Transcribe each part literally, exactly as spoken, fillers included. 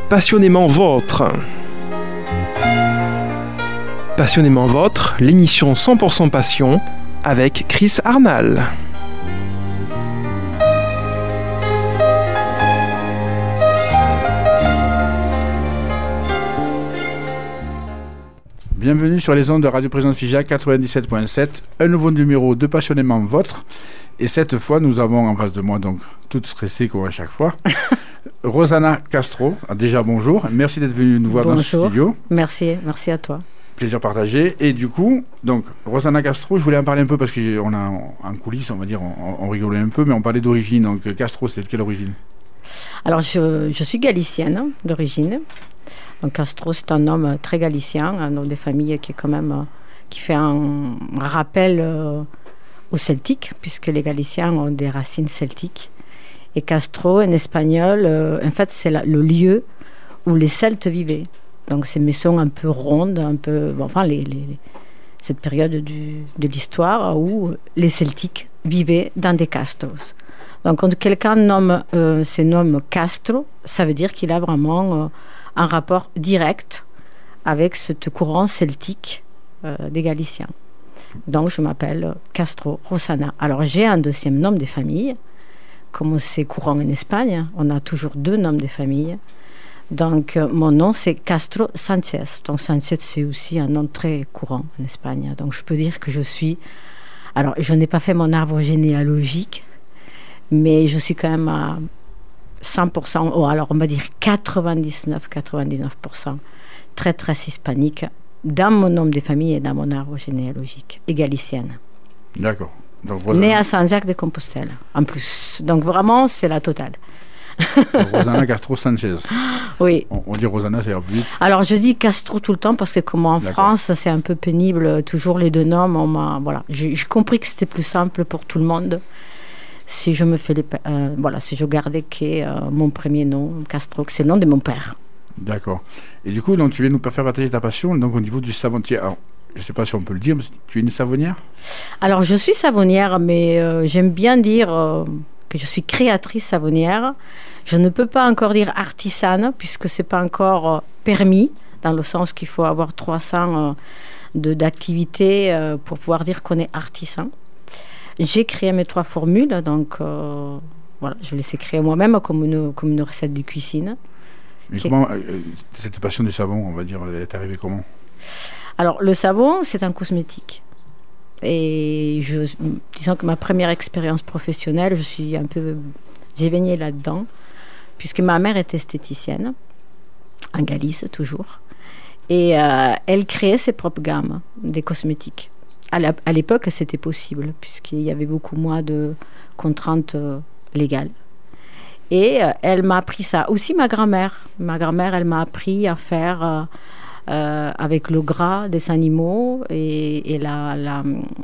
Passionnément Vôtre. Passionnément Vôtre, l'émission cent pour cent passion avec Chris Arnal. Bienvenue sur les ondes de Radio Présence Figeac quatre-vingt-dix-sept virgule sept, un nouveau numéro de Passionnément Vôtre. Et cette fois, nous avons en face de moi, donc toute stressée comme à chaque fois, Rosanna Castro. Déjà bonjour, merci d'être venue nous voir bonjour. Dans ce studio. Merci, merci à toi. Plaisir partagé. Et du coup, donc Rosanna Castro, je voulais en parler un peu parce qu'on a en coulisses, on va dire, on, on rigolait un peu, mais on parlait d'origine. Donc Castro, c'était de quelle origine? Alors, je, je suis galicienne d'origine. Donc Castro, c'est un homme très galicien, un homme de famille qui est quand même, euh, qui fait un rappel euh, au celtique, puisque les Galiciens ont des racines celtiques. Et Castro, en espagnol, euh, en fait, c'est la, le lieu où les Celtes vivaient. Donc ces maisons un peu rondes, un peu, bon, enfin, les, les, cette période du, de l'histoire où les Celtiques vivaient dans des castros. Donc quand quelqu'un nomme, euh, se nomme Castro, ça veut dire qu'il a vraiment euh, un rapport direct avec ce courant celtique euh, des Galiciens. Donc je m'appelle Castro Rosanna. Alors j'ai un deuxième nom de famille, comme c'est courant en Espagne, on a toujours deux noms de famille. Donc euh, mon nom c'est Castro Sanchez. Donc Sanchez c'est aussi un nom très courant en Espagne. Donc je peux dire que je suis... Alors je n'ai pas fait mon arbre généalogique, mais je suis quand même à cent pour cent, oh, alors on va dire quatre-vingt-dix-neuf à quatre-vingt-dix-neuf pour cent très très hispanique dans mon nom de famille et dans mon arbre généalogique, et galicienne. D'accord. Donc, née à Saint-Jacques-de-Compostelle, en plus. Donc vraiment, c'est la totale. Rosanna Castro Sanchez. Oui. On, on dit Rosanna, c'est plus vite. Alors je dis Castro tout le temps parce que comme en D'accord. France, c'est un peu pénible, toujours les deux noms. On m'a, voilà, j'ai, j'ai compris que c'était plus simple pour tout le monde. Si je me fais les, euh, voilà, si je gardais que euh, mon premier nom, Castro, que c'est le nom de mon père. D'accord. Et du coup, donc, tu viens nous faire partager ta passion, donc au niveau du savonnier. Alors, je ne sais pas si on peut le dire, mais tu es une savonnière? Alors, je suis savonnière, mais euh, j'aime bien dire euh, que je suis créatrice savonnière. Je ne peux pas encore dire artisane, puisque ce n'est pas encore euh, permis, dans le sens qu'il faut avoir trois cents euh, de, d'activités euh, pour pouvoir dire qu'on est artisan. J'ai créé mes trois formules, donc euh, voilà, je les ai créées moi-même comme une, comme une recette de cuisine. Mais qui... comment, euh, cette passion du savon, on va dire, elle est arrivée comment? Alors, le savon, c'est un cosmétique. Et je, disons que ma première expérience professionnelle, je suis un peu, j'ai baigné là-dedans, puisque ma mère était esthéticienne, en Galice toujours, et euh, elle créait ses propres gammes des cosmétiques. À, la, à l'époque, c'était possible, puisqu'il y avait beaucoup moins de contraintes euh, légales. Et euh, elle m'a appris ça. Aussi ma grand-mère. Ma grand-mère, elle m'a appris à faire euh, euh, avec le gras des animaux et, et la, la,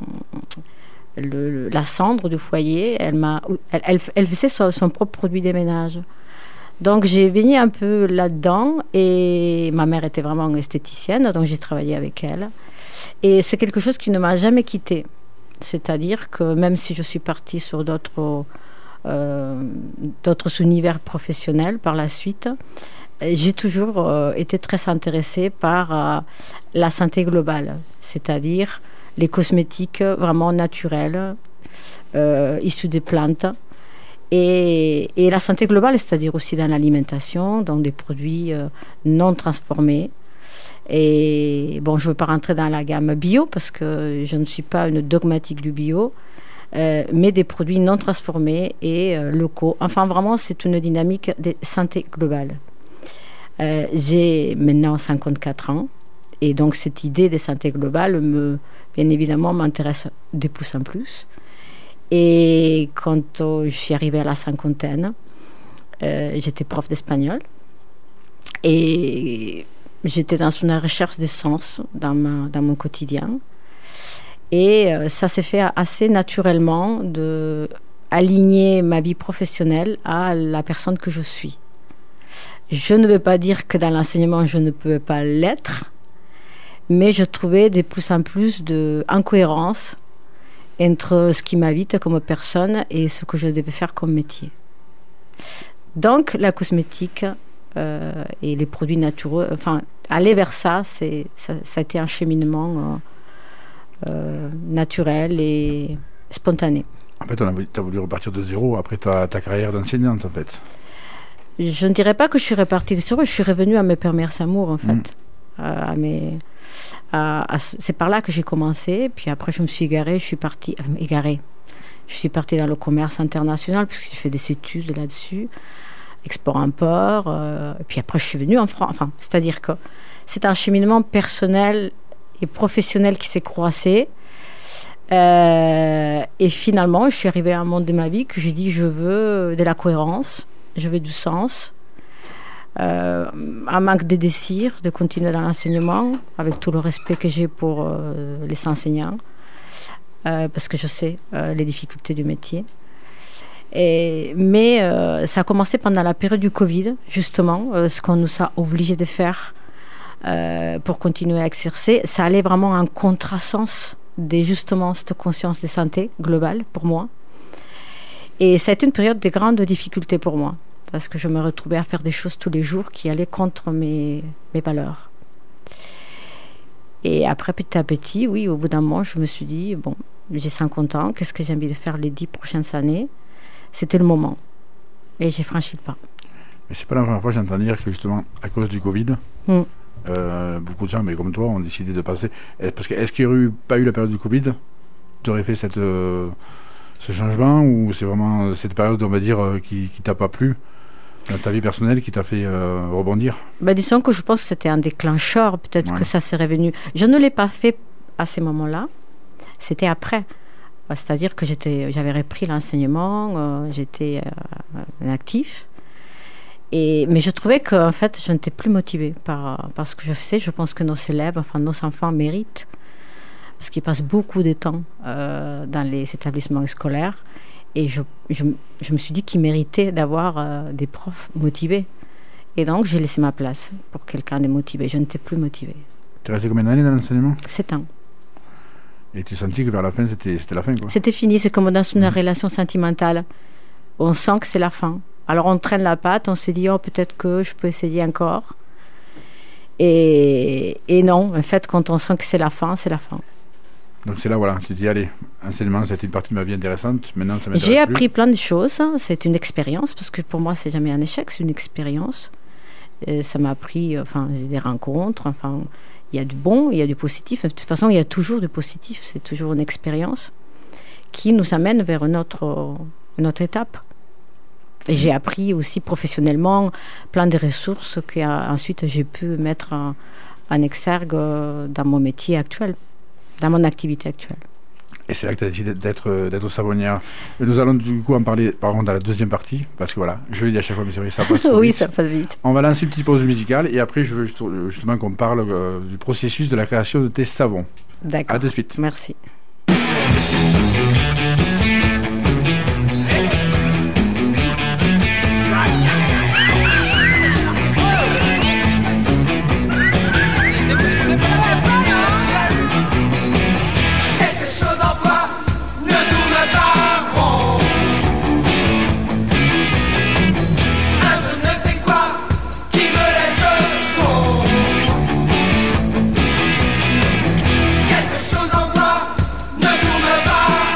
le, la cendre du foyer. Elle, m'a, elle, elle, elle faisait son, son propre produit de ménage. Donc j'ai baigné un peu là-dedans et ma mère était vraiment esthéticienne, donc j'ai travaillé avec elle. Et c'est quelque chose qui ne m'a jamais quittée. C'est-à-dire que même si je suis partie sur d'autres, euh, d'autres univers professionnels par la suite, j'ai toujours euh, été très intéressée par euh, la santé globale, c'est-à-dire les cosmétiques vraiment naturels, euh, issus des plantes. Et, et la santé globale, c'est-à-dire aussi dans l'alimentation, dans des produits euh, non transformés. Et bon, je ne veux pas rentrer dans la gamme bio parce que je ne suis pas une dogmatique du bio, euh, mais des produits non transformés et euh, locaux. Enfin, vraiment, c'est une dynamique de santé globale. Euh, j'ai maintenant cinquante-quatre ans et donc cette idée de santé globale, me, bien évidemment, m'intéresse de plus en plus. Et quand euh, je suis arrivée à la cinquantaine, euh, j'étais prof d'espagnol et j'étais dans une recherche de sens dans, ma, dans mon quotidien. Et euh, ça s'est fait assez naturellement d'aligner ma vie professionnelle à la personne que je suis. Je ne veux pas dire que dans l'enseignement, je ne peux pas l'être, mais je trouvais de plus en plus d'incohérence entre ce qui m'habite comme personne et ce que je devais faire comme métier. Donc, la cosmétique euh, et les produits naturels. Enfin, aller vers ça, c'est, ça, ça a été un cheminement euh, euh, naturel et spontané. En fait, tu as voulu repartir de zéro après ta, ta carrière d'enseignante, en fait. Je ne dirais pas que je suis repartie de zéro, je suis revenue à mes premiers amours, en fait. Mmh. Euh, à mes, à, à, c'est par là que j'ai commencé, puis après je me suis égarée, je suis partie... Euh, égarée. Je suis partie dans le commerce international, puisque j'ai fait des études là-dessus, export-import, euh, et puis après je suis venue en France. Enfin, c'est-à-dire que c'est un cheminement personnel et professionnel qui s'est croisé. Euh, et finalement, je suis arrivée à un moment de ma vie que j'ai dit, je veux de la cohérence, je veux du sens, euh, un manque de désir de continuer dans l'enseignement, avec tout le respect que j'ai pour euh, les enseignants, euh, parce que je sais euh, les difficultés du métier. Et, mais euh, ça a commencé pendant la période du Covid, justement, euh, ce qu'on nous a obligés de faire euh, pour continuer à exercer. Ça allait vraiment en contresens de justement cette conscience de santé globale pour moi. Et ça a été une période de grandes difficultés pour moi, parce que je me retrouvais à faire des choses tous les jours qui allaient contre mes, mes valeurs. Et après, petit à petit, oui, au bout d'un moment, je me suis dit, bon, j'ai cinquante ans, qu'est-ce que j'ai envie de faire les dix prochaines années ? C'était le moment. Et j'ai franchi le pas. Mais c'est pas la première fois que j'entends dire que justement, à cause du Covid, mm. euh, beaucoup de gens, mais comme toi, ont décidé de passer. Parce que est-ce qu'il n'y aurait eu, pas eu la période du Covid, tu aurais fait cette, euh, ce changement, ou c'est vraiment cette période, on va dire, euh, qui, qui t'a pas plu dans ta vie personnelle, qui t'a fait euh, rebondir? Bah, disons que je pense que c'était un déclencheur, peut-être ouais. que ça s'est revenu. Je ne l'ai pas fait à ces moments-là, c'était après. C'est-à-dire que j'étais, j'avais repris l'enseignement, euh, j'étais euh, actif. Et, mais je trouvais qu'en fait, je n'étais plus motivée par, par ce que je faisais. Je pense que nos élèves, enfin nos enfants méritent, parce qu'ils passent beaucoup de temps euh, dans les établissements scolaires. Et je, je, je me suis dit qu'ils méritaient d'avoir euh, des profs motivés. Et donc, j'ai laissé ma place pour quelqu'un de motivé. Je n'étais plus motivée. Tu es resté combien d'années dans l'enseignement? Sept ans. Et tu sentis que vers la fin, c'était, c'était la fin, quoi? C'était fini, c'est comme dans une mmh. relation sentimentale. On sent que c'est la fin. Alors on traîne la patte, on se dit, oh, peut-être que je peux essayer encore. Et, et non, en fait, quand on sent que c'est la fin, c'est la fin. Donc c'est là, voilà, tu te dis, allez, enseignement, c'était une partie de ma vie intéressante, maintenant ça m'intéresse J'ai plus. appris plein de choses, c'est une expérience, parce que pour moi, c'est jamais un échec, c'est une expérience. Et ça m'a appris, enfin, des rencontres, enfin... Il y a du bon, il y a du positif. De toute façon, il y a toujours du positif. C'est toujours une expérience qui nous amène vers une autre, une autre étape. Et j'ai appris aussi professionnellement plein de ressources qu'ensuite j'ai pu mettre en, en exergue dans mon métier actuel, dans mon activité actuelle. Et c'est là que tu as décidé d'être, d'être savonnière. Et nous allons du coup en parler par contre dans la deuxième partie, parce que voilà, je le dis à chaque fois, mais c'est vrai, ça passe trop oui, vite. ça passe vite. On va lancer une petite pause musicale et après je veux justement qu'on parle euh, du processus de la création de tes savons. D'accord. À de suite. Merci. Quelque chose en toi ne tourne pas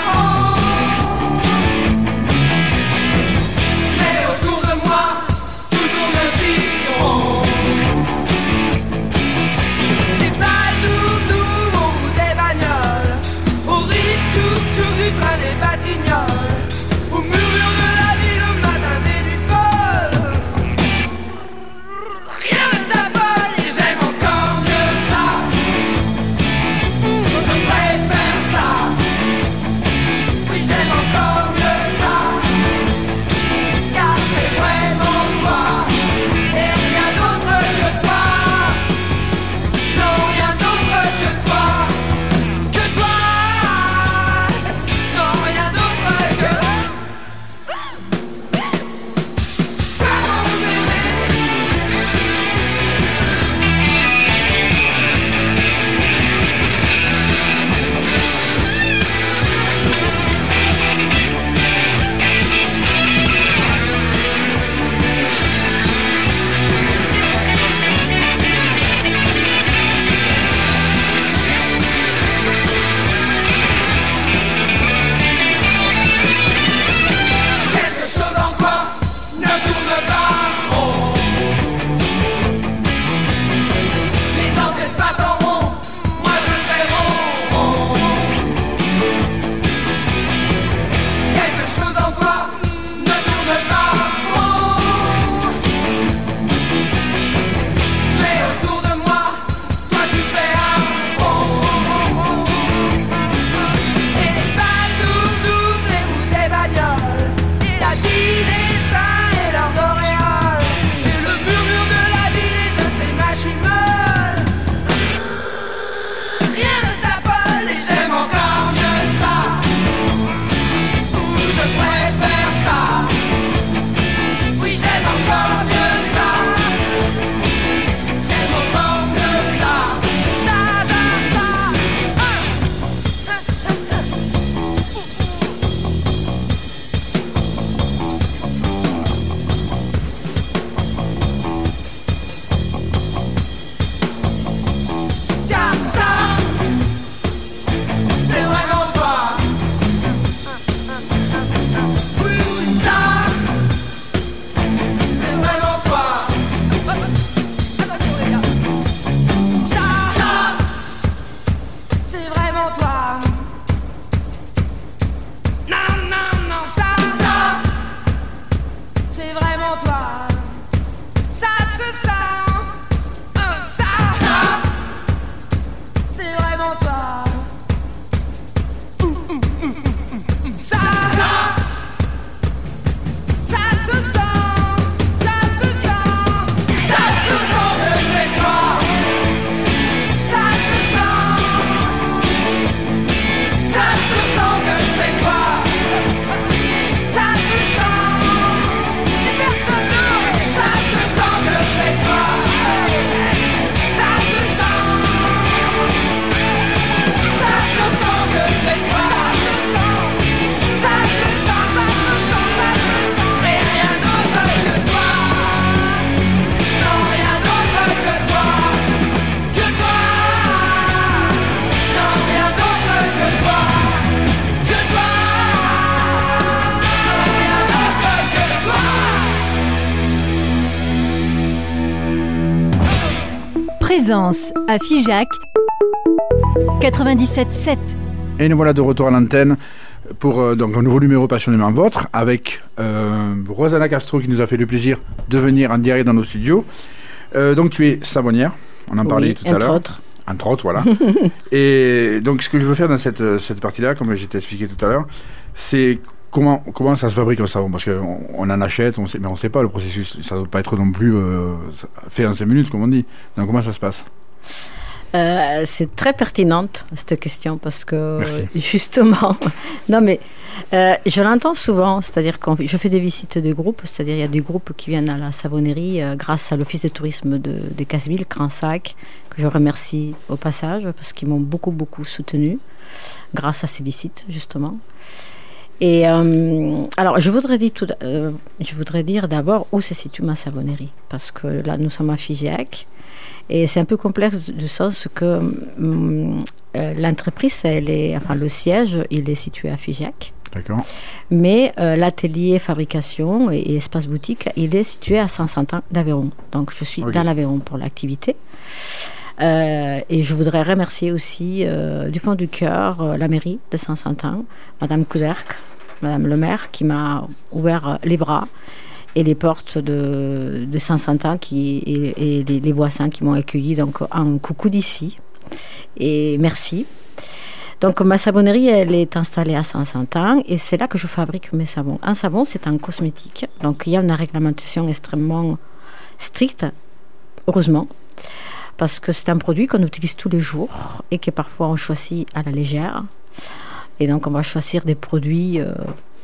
Aisance à Figeac quatre-vingt-dix-sept sept. Et nous voilà de retour à l'antenne pour euh, donc un nouveau numéro Passionnément Vôtre avec euh, Rosanna Castro qui nous a fait le plaisir de venir en direct dans nos studios. Euh, donc tu es savonnière, on en Oui, parlait tout à entre l'heure. autres. Entre autres, voilà. Et donc ce que je veux faire dans cette, cette partie-là, comme j'ai expliqué tout à l'heure, c'est comment, comment ça se fabrique un savon. Parce qu'on on en achète, on sait, mais on ne sait pas le processus. Ça ne doit pas être non plus euh, fait en cinq minutes, comme on dit. Donc comment ça se passe ? Euh, c'est très pertinente cette question parce que Merci. justement, non mais euh, je l'entends souvent, c'est-à-dire que je fais des visites de groupes, c'est-à-dire il y a des groupes qui viennent à la savonnerie euh, grâce à l'office de tourisme de, de Casseville, Cransac, que je remercie au passage parce qu'ils m'ont beaucoup beaucoup soutenu grâce à ces visites justement. Et euh, alors je voudrais dire tout, euh, je voudrais dire d'abord où se situe ma savonnerie parce que là nous sommes à Figeac. Et c'est un peu complexe du sens que hum, euh, l'entreprise, elle est, enfin le siège, il est situé à Figeac. D'accord. Mais euh, l'atelier fabrication et, et espace boutique, il est situé à Saint-Santin d'Aveyron. Donc je suis Okay. dans l'Aveyron pour l'activité. Euh, et je voudrais remercier aussi euh, du fond du cœur euh, la mairie de Saint-Santin, Madame Couderc, Madame le maire, qui m'a ouvert les bras et les portes de, de Saint-Santin qui, et, et les, les voisins qui m'ont accueilli. Donc, un coucou d'ici. Et merci. Donc, ma savonnerie, elle est installée à Saint-Santin et c'est là que je fabrique mes savons. Un savon, c'est un cosmétique. Donc, il y a une réglementation extrêmement stricte, heureusement, parce que c'est un produit qu'on utilise tous les jours et que parfois on choisit à la légère. Et donc, on va choisir des produits, euh,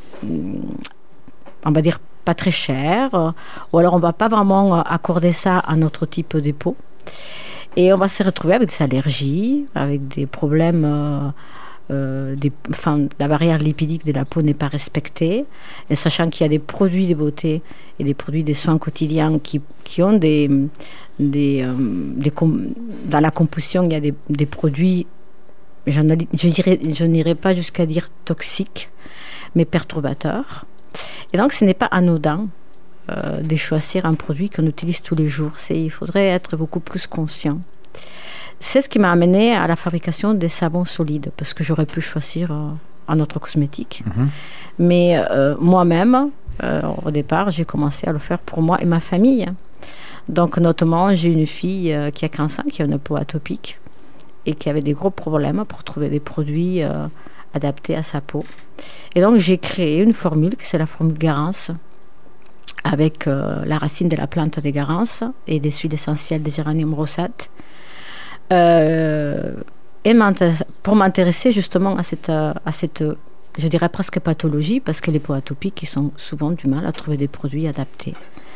on va dire, pas très cher, ou alors on ne va pas vraiment accorder ça à notre type de peau. Et on va se retrouver avec des allergies, avec des problèmes, euh, euh, des, enfin, la barrière lipidique de la peau n'est pas respectée, et sachant qu'il y a des produits de beauté et des produits de soins quotidiens qui, qui ont des... des, euh, des com- dans la composition, il y a des, des produits, je n'irai pas jusqu'à dire toxiques, mais perturbateurs. Et donc, ce n'est pas anodin euh, de choisir un produit qu'on utilise tous les jours. C'est, il faudrait être beaucoup plus conscient. C'est ce qui m'a amené à la fabrication des savons solides, parce que j'aurais pu choisir euh, un autre cosmétique. Mm-hmm. Mais euh, moi-même, euh, au départ, j'ai commencé à le faire pour moi et ma famille. Donc, notamment, j'ai une fille euh, qui a quinze ans, qui a une peau atopique et qui avait des gros problèmes pour trouver des produits euh, adaptés à sa peau. Et donc, j'ai créé une formule, qui c'est la formule Garance, avec euh, la racine de la plante des Garance et des huiles essentielles des géranium rosate. Euh, et pour m'intéresser justement à cette, à cette, je dirais presque pathologie, parce que les peaux atopiques, ils ont souvent du mal à trouver des produits adaptés.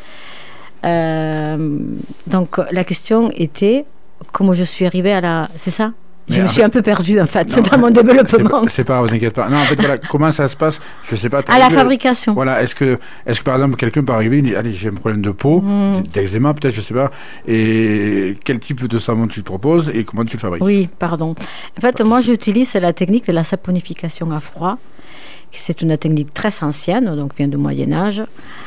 Euh, donc, la question était, comment je suis arrivée à la... C'est ça ? Je Mais me en suis fait, un peu perdue, en fait, non, dans mon développement. C'est pas, ne t'inquiète pas. Non, en fait, voilà, comment ça se passe ? Je sais pas. À la fabrication. Voilà, est-ce que, est-ce que par exemple, quelqu'un peut arriver et dire, allez, j'ai un problème de peau, mmh. d'eczéma peut-être, je sais pas, et quel type de savon tu te proposes et comment tu le fabriques ? Oui, pardon. En fait, moi, j'utilise la technique de la saponification à froid. C'est une technique très ancienne, donc vient du Moyen-Âge.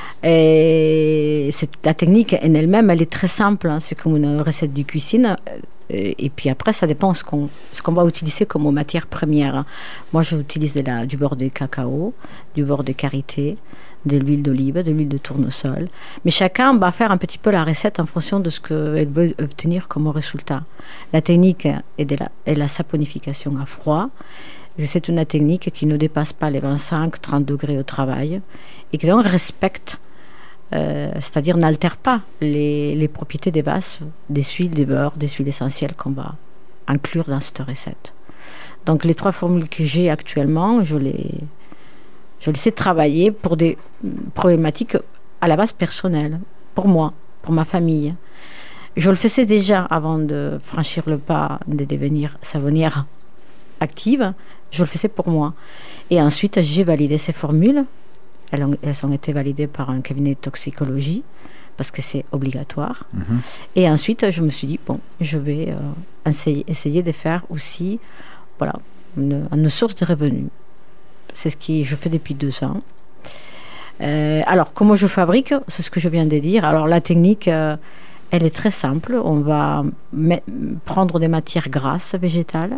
Et cette, la technique en elle-même, elle est très simple. Hein, c'est comme une recette de cuisine. Et puis après, ça dépend ce qu'on, ce qu'on va utiliser comme matière première. Moi, j'utilise de la, du beurre de cacao, du beurre de karité, de l'huile d'olive, de l'huile de tournesol. Mais chacun va faire un petit peu la recette en fonction de ce qu'elle veut obtenir comme résultat. La technique est, de la, est la saponification à froid. C'est une technique qui ne dépasse pas les vingt-cinq à trente degrés au travail et qui donc respecte, euh, c'est-à-dire n'altère pas les, les propriétés des bases, des huiles, des beurres, des huiles essentielles qu'on va inclure dans cette recette. Donc les trois formules que j'ai actuellement, je les, je les sais travailler pour des problématiques à la base personnelle, pour moi, pour ma famille. Je le faisais déjà avant de franchir le pas de devenir savonnière active, je le faisais pour moi. Et ensuite, j'ai validé ces formules. Elles ont, elles ont été validées par un cabinet de toxicologie, parce que c'est obligatoire. Mmh. Et ensuite, je me suis dit, bon, je vais euh, essayer, essayer de faire aussi voilà, une, une source de revenus. C'est ce que je fais depuis deux ans. Euh, alors, comment je fabrique ? C'est ce que je viens de dire. Alors, la technique, euh, elle est très simple. On va met, prendre des matières grasses végétales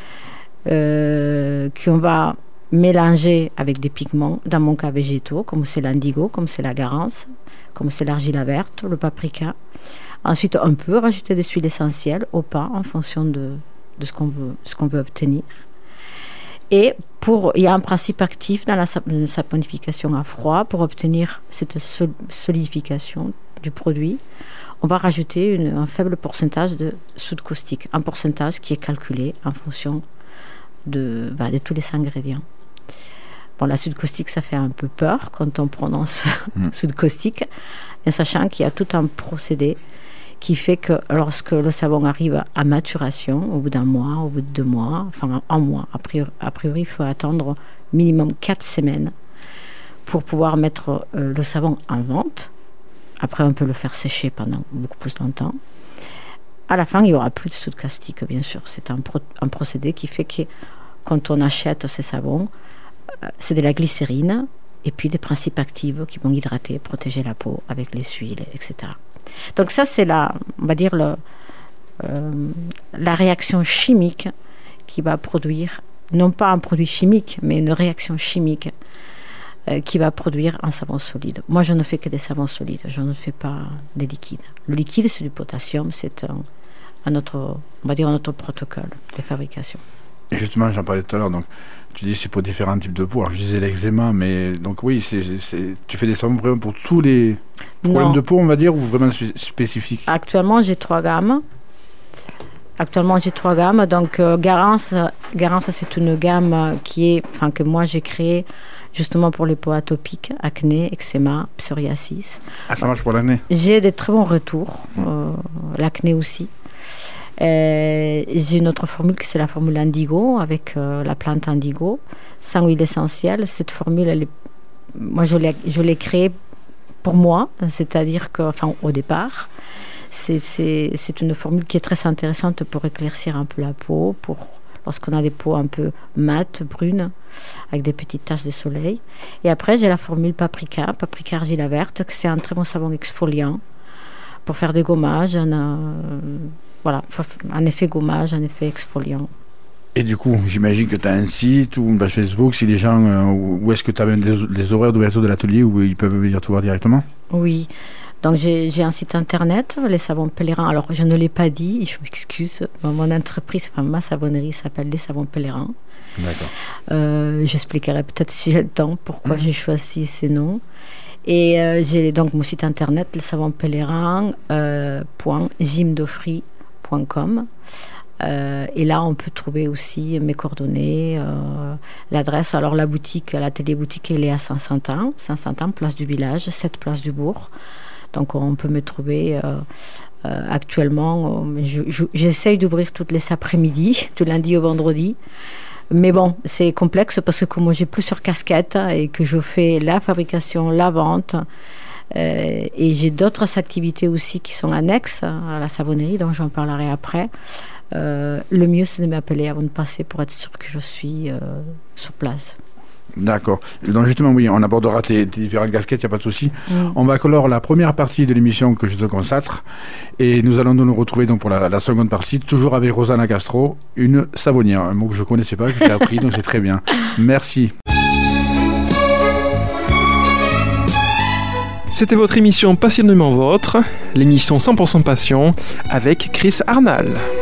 euh, qu'on va mélanger avec des pigments, dans mon cas végétaux, comme c'est l'indigo, comme c'est la garance, comme c'est l'argile verte, le paprika. Ensuite, on peut rajouter des huiles essentielles au pas en fonction de, de ce qu'on veut, ce qu'on veut obtenir. Et pour, il y a un principe actif dans la saponification à froid pour obtenir cette sol, solidification du produit. On va rajouter une, un faible pourcentage de soude caustique, un pourcentage qui est calculé en fonction de, bah, de tous les ingrédients. Bon, la soude caustique, ça fait un peu peur quand on prononce mmh. soude caustique, en sachant qu'il y a tout un procédé qui fait que lorsque le savon arrive à maturation, au bout d'un mois, au bout de deux mois, enfin un mois, a priori, a priori il faut attendre minimum quatre semaines pour pouvoir mettre euh, le savon en vente. Après, on peut le faire sécher pendant beaucoup plus longtemps. À la fin, il n'y aura plus de soude caustique, bien sûr. C'est un, pro- un procédé qui fait que quand on achète ces savons, euh, c'est de la glycérine et puis des principes actifs qui vont hydrater, protéger la peau avec les huiles, et cetera. Donc ça, c'est la, on va dire le, euh, la réaction chimique qui va produire, non pas un produit chimique, mais une réaction chimique euh, qui va produire un savon solide. Moi, je ne fais que des savons solides, je ne fais pas des liquides. Le liquide, c'est du potassium, c'est un, un autre, on va dire un autre protocole de fabrication. Et justement, j'en parlais tout à l'heure, donc tu dis que c'est pour différents types de peau. Alors, je disais l'eczéma, mais donc oui, c'est, c'est, tu fais des savons vraiment pour tous les problèmes non. de peau, on va dire, ou vraiment spé- spécifiques? Actuellement, j'ai trois gammes. Actuellement, j'ai trois gammes. Donc, euh, Garance, Garance, c'est une gamme qui est, enfin, que moi j'ai créée justement pour les peaux atopiques, acné, eczéma, psoriasis. Ah, ça marche pour l'acné? J'ai des très bons retours, euh, l'acné aussi. Euh, j'ai une autre formule qui c'est la formule indigo avec euh, la plante indigo sans huile essentielle. Cette formule, elle est, moi je l'ai, je l'ai créée pour moi, c'est-à-dire que, enfin au départ, c'est, c'est, c'est une formule qui est très intéressante pour éclaircir un peu la peau, pour lorsqu'on a des peaux un peu mates, brunes, avec des petites taches de soleil. Et après j'ai la formule paprika, paprika argile verte, que c'est un très bon savon exfoliant pour faire des gommages. Un, euh, Voilà, un effet gommage, un effet exfoliant. Et du coup, j'imagine que tu as un site ou une page Facebook, si les gens, euh, où est-ce que tu as même des, des horaires d'ouverture de l'atelier où ils peuvent venir te voir directement? Oui, donc j'ai, j'ai un site internet, Les Savons Pèlerins. Alors, je ne l'ai pas dit, je m'excuse. Mon entreprise, enfin ma savonnerie s'appelle Les Savons Pèlerins. D'accord. Euh, j'expliquerai peut-être si j'ai le temps pourquoi mmh. j'ai choisi ces noms. Et euh, j'ai donc mon site internet, les savons pèlerins point gymdofri point com. Euh, et là, on peut trouver aussi mes coordonnées, euh, l'adresse. Alors, la boutique, l'atelier boutique, elle est à Saint-Santin, Saint-Santin, place du village, sept place du bourg. Donc, on peut me trouver euh, euh, actuellement. Je, je, j'essaye d'ouvrir toutes les après-midi, du lundi au vendredi. Mais bon, c'est complexe parce que comme moi, j'ai plusieurs casquettes et que je fais la fabrication, la vente. Euh, et j'ai d'autres activités aussi qui sont annexes à la savonnerie, donc j'en parlerai après. Euh, le mieux, c'est de m'appeler avant de passer pour être sûr que je suis euh, sur place. D'accord. Donc justement, oui, on abordera tes, tes différentes casquettes, il n'y a pas de souci. Mm. On va clore la première partie de l'émission que je te consacre et nous allons nous retrouver donc pour la, la seconde partie, toujours avec Rosanna Castro, une savonnière, un mot que je ne connaissais pas, que j'ai appris, donc c'est très bien. Merci. C'était votre émission Passionnément Vôtre, l'émission cent pour cent Passion avec Chris Arnal.